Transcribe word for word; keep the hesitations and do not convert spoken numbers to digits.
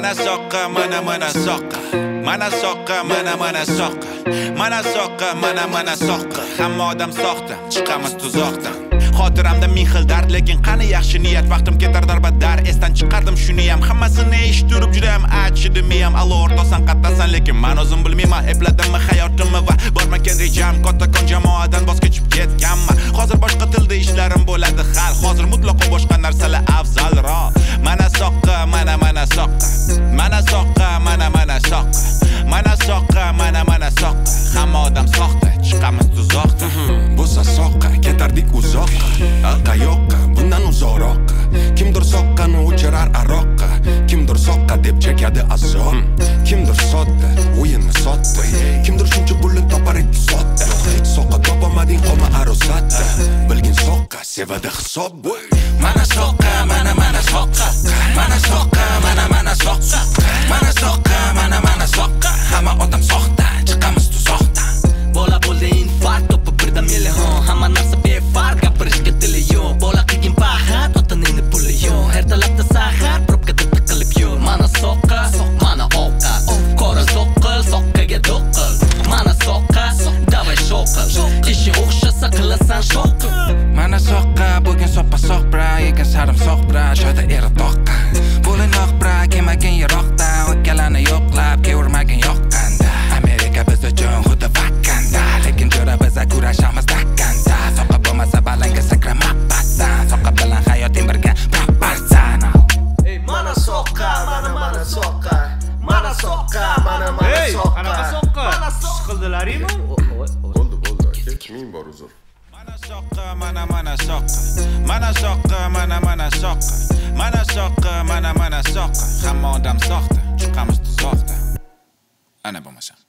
Mana soqqa, mana mana soqqa. Mana soqqa, mana mana soqqa. Mana soqqa, mana mana soqqa. Hamma odam soxta, chiqamiz tuzoqdan. Xotiramda ming xil dard, lekin qani yaxshi niyat. Vaqtim ketar darbadar, esdan chiqardim shuni ham. Hammasini eshitib juda ham achidi miyam. Allo o'rtosan, qattasan, lekin men o'zim bilmayman. Epladimmi hayotimni va bormagan rejam. Kattakon jamoadan voz kechib ketganman. Hozir boshqa tilda ishlarim bo'ladi hal. Hozir mutlaqo boshqa narsalar afzalroq. Mana soqqa, mana mana soqqa. Mana soqqa, mana mana soqqa. Mana soqqa, mana mana soqqa. Hamma odam soxta, chiqamiz tuzoqdan. Bo'lsa soqqa, ketardik uzoqqa. Qayoqqa, bundan uzoqroqqa. Kimdir soqqani o'chirar aroqqa. Kimdir soqqa deb chekadi azob. Kimdir sotdi, o'yinni sotdi. Kimdir shuncha pulni topar edi sotdi. Soqqa topamading qolma arosatda. Bilgin soqqa sevadi hisob. Mana soqqa, mana mana soqqa. Mana soqqa, mana mana soqqa. Mana soqqa, mana mana soqqa. Hamma odam soxta, chiqamiz tuzoqdan. Bola bo'ldi infarkt, topib birdan million. Hamma narsa befarq, gapirishga tili yo'q. Bola qiyin pahat, otaning puli yo'q. Ertalabda sahar, probkada tiqilib yo'q. Mana soqqa, mana ovqat. Qora soqqil, soqqaga do'qil. Mana soqqa, davay shoqil. Ishi o'xshasa qilasan shoqil. Mana soqqa, bugun soppa soq bra, yegan sarimsoq bra, joyda eri toqqa. Bo'linoq bra, kemagan yiroqda, o'tkalani yo'qlab, kevirmagan yoqqanda. Amerika biz uchun xuddi vakanda, lekin jo'ra biza kurashamiz dakkanda. Soqqa bo'lmasa balanga sakramabsan, soqqa bilan hayoting birga proporsan. Mana soqqa, mana mana soqqa. Mana soqqa, mana mana Hey, soqqa. qanaqa soqqa? Siqildilaringmi? Bo'ldi, bo'ldi aka. Ming bor uzr. Mana soqqa, mana mana soqqa. Mana soqqa, mana mana soqqa. Mana soqqa, mana mana soqqa. Hamma odam soxta, chiqamiz tuzoqdan. Ana bo'lmasa.